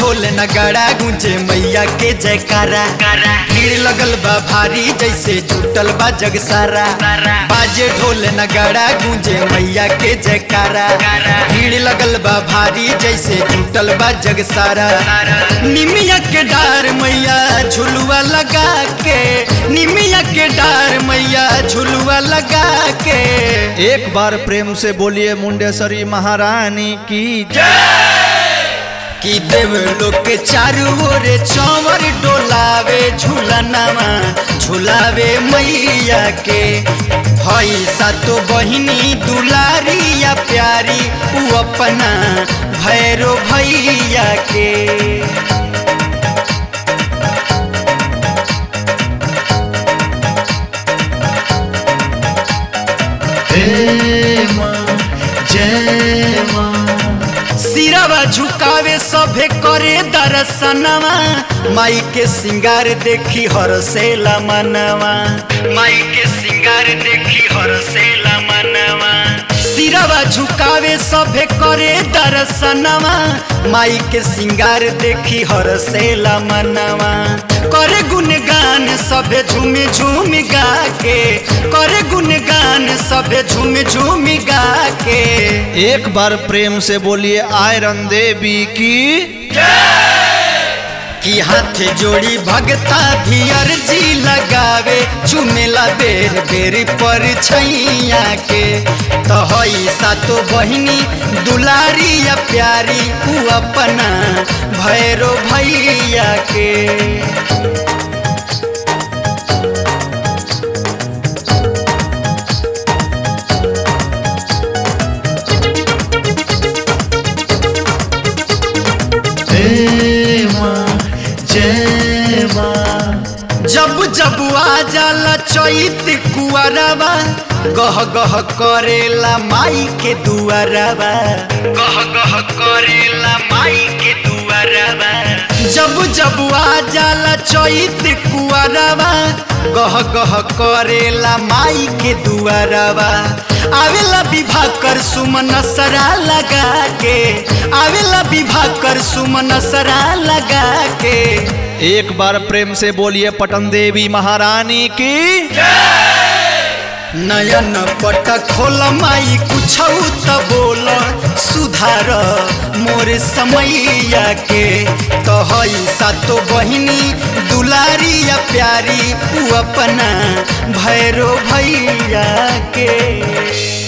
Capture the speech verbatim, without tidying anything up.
ढोल नगाड़ा गूंजे मैया के जयकारा। भीड़ लगल बा भारी जैसे जुटल बा जग सारा। बाजे ढोल नगाड़ा गूंजे मैया के जयकारा। भीड़ लगल बा भारी जैसे जुटल बा जग सारा। निमिया के डार मैया झुलुआ लगा के, निमिया के डार मैया झुलुआ लगा के। एक बार प्रेम से बोलिए मुंडेश्वरी महारानी की जय। कि देव लोग के चारू ओर चौवर डोलावे झूलनामा झुलावे मैया के। हई सातो बहिनी दुलारी या प्यारी उ अपना भैरो भैया के। जय मां जय मां। सिरवा झुकावे सभे करे दर्शनवा। माई के सिंगार देखी हरसेला मनवा। माई के सिंगार देखी हरसेला मनवा। सिरवा झुकावे सभे करे दर्शनवा। माई के सिंगार देखी हरसेला मनवा। करे गुणगान सभे झूम झूम गा के, करे गुणगान सभे झूम झूम गा के। एक बार प्रेम से बोलिए आयरन देवी की जय। कि हाथ जोड़ी भगता भी अर्जी लगावे चुमेला बेर बेर पर छैया के। तो हई सातो बहिनी दुलारी या प्यारी उ अपना भैरो भैया के। जय मां जय मां। जब जब आ जाला चैत कुआरवा गह गह करेला माई के दुआरवा। गह गह करेला माई के दुआरवा। जब जब आ जाला चैत कुआरवा गह गह करेला माई के दुआरवा। आवेला विवाह कर सुमन सरा लगा के, आवेला विवाह कर सुमन सरा लगा के। एक बार प्रेम से बोलिए पटन देवी महारानी की जय। नयन पट खोल माई कुछ त बोल सुधार मोर समैया के। तो हई सातो बहिनी दुलारी या प्यारी उ अपना भैरो भैया के।